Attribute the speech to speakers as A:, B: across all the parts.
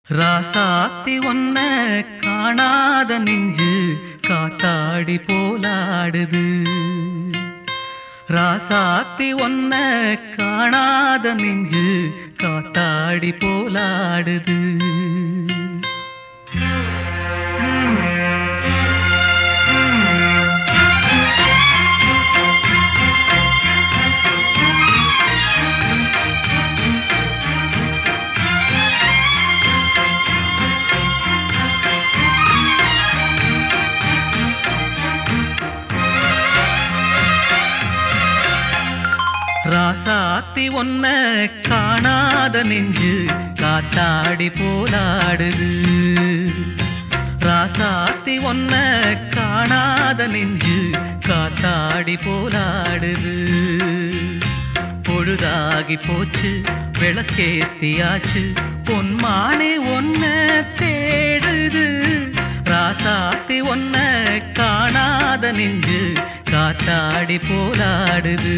A: ராசாத்தி ஒன்ன காணாத நெஞ்சு காத்தாடி போலாடுது. ராசாத்தி ஒன்ன காணாத நெஞ்சு காத்தாடி போலாடுது. ராசாத்தி ஒன்ன காணாத நெஞ்சு காத்தாடி போலாடுது. ராசாத்தி ஒன்ன காணாத நெஞ்சு காத்தாடி போலாடுது. பொழுதாகி போச்சு விளக்கேத்தியாச்சு பொன்மானே ஒன்ன தேடுது. ராசாத்தி ஒன்ன காணாத நெஞ்சு காத்தாடி போலாடுது.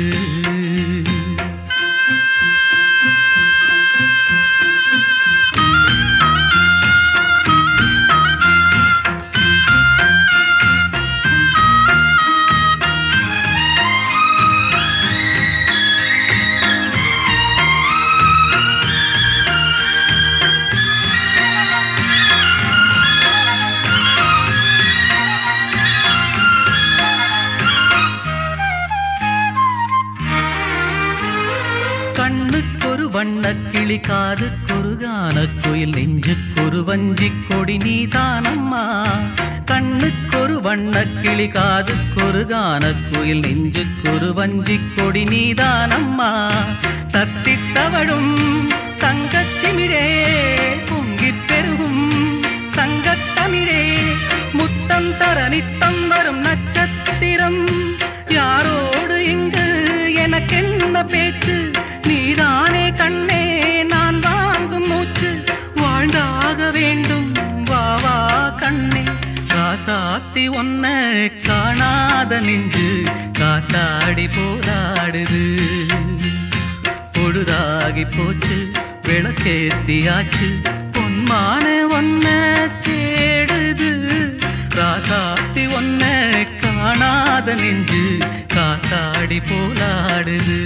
A: கண்ணுக்கொரு வண்ணக்கிளி காதுக்கொரு கானக்குயில் நெஞ்சுக்கொரு வஞ்சிக் கொடி நீதானம்மா. கண்ணுக்கொரு வண்ணக்கிளி காதுக்கொரு கானக்குயில் நெஞ்சுக்கொரு வஞ்சிக் கொடி நீதானம்மா. தத்தித் தவழும் தங்கச்சிமிழே பொங்கிப் பெருகும் சங்கத்தமிழே முத்தம் தர நித்தம் வரும் நட்சத்திரம். யாரோடு இங்கு எனக்கென்ன பேச்சு, நீதானே கண்ணே நான் வாங்கும் மூச்சு. வாழ்ந்தாக வேண்டும் வா வா கண்ணே. ராசாத்தி ஒன்ன காணாத நெஞ்சு காத்தாடி போராடுது. பொழுதாகி போச்சு விளக்கேத்தியாச்சு பொன்மான ஒன்ன தேடுது. ராசாத்தி ஒன்ன காணாத நெஞ்சு காத்தாடி போலாடுது.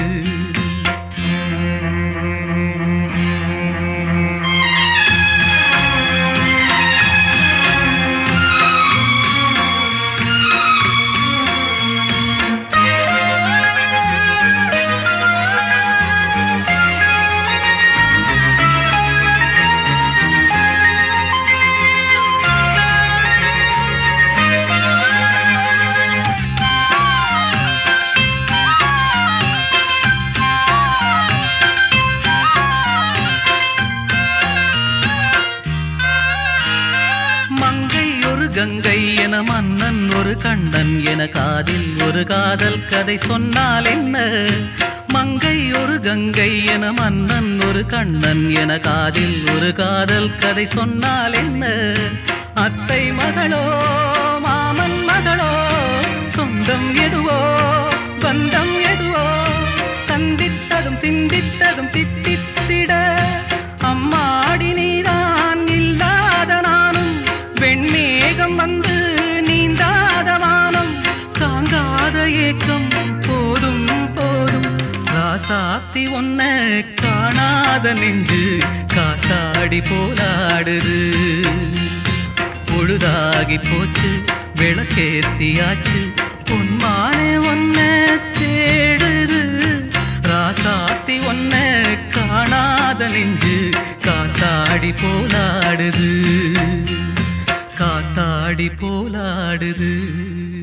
A: கங்கை என மன்னன் ஒரு கண்ணன் என காதில் ஒரு காதல் கதை சொன்னால் என்ன. மங்கை ஒரு கங்கை என மன்னன் ஒரு கண்ணன் என காதில் ஒரு காதல் கதை சொன்னால் என்ன. அத்தை மகளோ மாமன் மகளோ சொந்தம் எதுவோ பந்தம் எதுவோ சந்தித்ததும் சிந்தித்ததும் தித்தித்திட அம்மாடி நீதான் இல்லாத நானும். வெண்மேகம் வந்து நீந்தாத வானம் தாங்காத ஏக்கம் போதும் போதும். ராசாத்தி ஒன்ன காணாத நெஞ்சு காத்தாடி போலாடுது. பொழுதாகி போச்சு விளக்கேத்தியாச்சு பொன்மானே ஒன்ன தேடுது. ராசாத்தி ஒன்ன காணாத நெஞ்சு காத்தாடி போலாடுது. காத்தாடி போலாடுது.